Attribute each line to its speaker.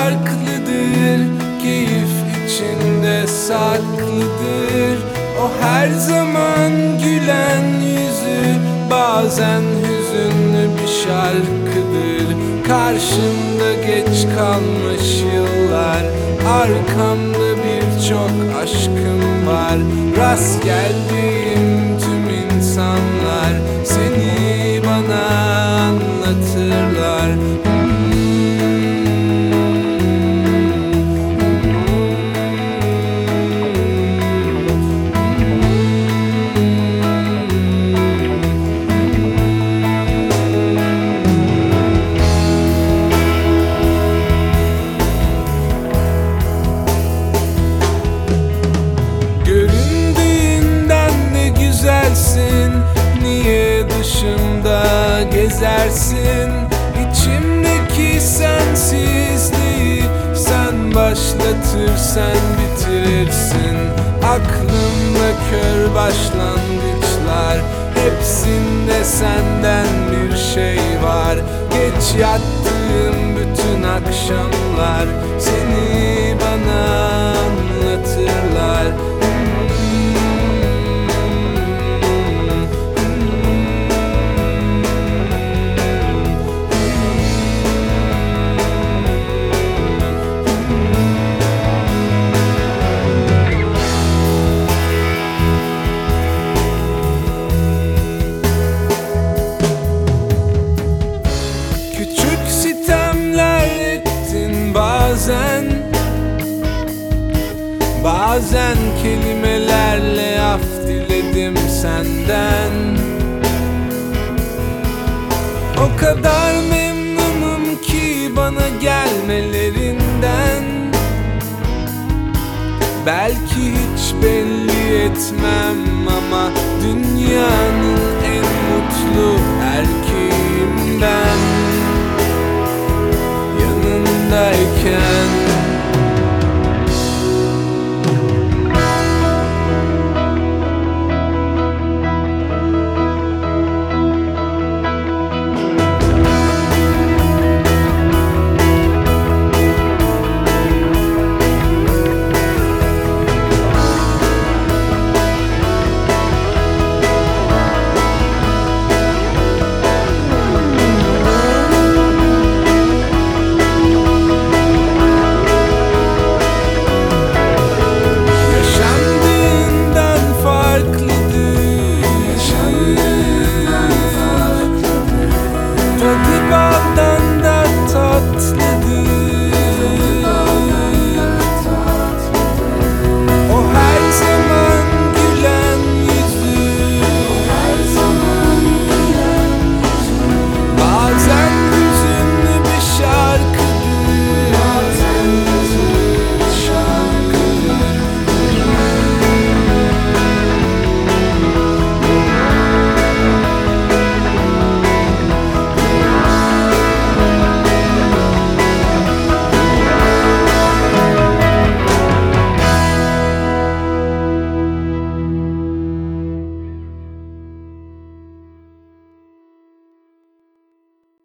Speaker 1: farklıdır, keyif içinde saklıdır. O her zaman gülen yüzü bazen hüzünlü bir şarkıdır. Karşımda geç kalmış yıllar, arkamda birçok aşkım var. Rast geldiğim tüm insanlar seni bana anlatırlar. Niye dışımda gezersin? İçimdeki sensizliği sen başlatırsan bitirirsin. Aklımda kör başlangıçlar, hepsinde senden bir şey var. Geç yattığım bütün akşamlar seni bana anlatırlar. Bazen kelimelerle af diledim senden. O kadar memnunum ki bana gelmelerinden. Belki hiç belli etmem ama dünyanın en mutlu erkeğim ben. Yanındayken